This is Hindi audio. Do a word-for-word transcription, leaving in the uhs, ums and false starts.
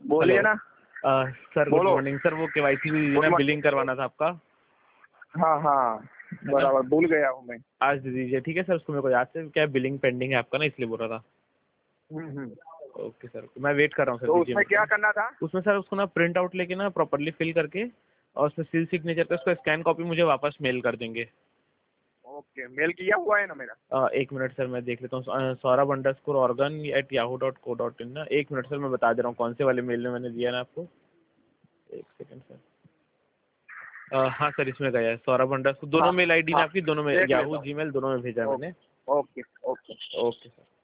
बोलिए ना। अ, सर गुड बोलो। मॉर्निंग सर, वो केवाईसी भी ना बिलिंग करवाना था आपका। हाँ हाँ है ना? बराबर, भूल गया हूँ मैं। आज दे दीजिए, ठीक है सर, उसको मेरे को याद से, क्या बिलिंग पेंडिंग है आपका ना, इसलिए बोल रहा था। Hmm hmm. ओके सर, मैं वेट कर रहा हूँ सर, तो दीजिए उसमें मेरे क्या को। करना था? उसमें सर उसको ना प्रिंट आउट लेके ना प्रॉपर्ली फिल करके, और उसमें सील सिग्नेचर का उसका स्कैन कॉपी मुझे वापस मेल कर देंगे। ओके, मेल किया हुआ है ना मेरा? अ, एक मिनट सर, मैं देख लेता हूँ। Uh, Saurabh under score एट at Yahoo dot co dot in. एक मिनट सर, मैं बता दे रहा हूँ कौन से वाले मेल में मैंने दिया ना आपको। एक सेकंड सर। अ, हाँ सर, इसमें गया है सौरभ अंडर स्कोर, दोनों हाँ मेल आईडी ने हाँ, आपकी, दोनों में देख याहू लेता हूँ। जीमेल दोनों में भेजा है मैंने। Okay okay okay. Okay sir.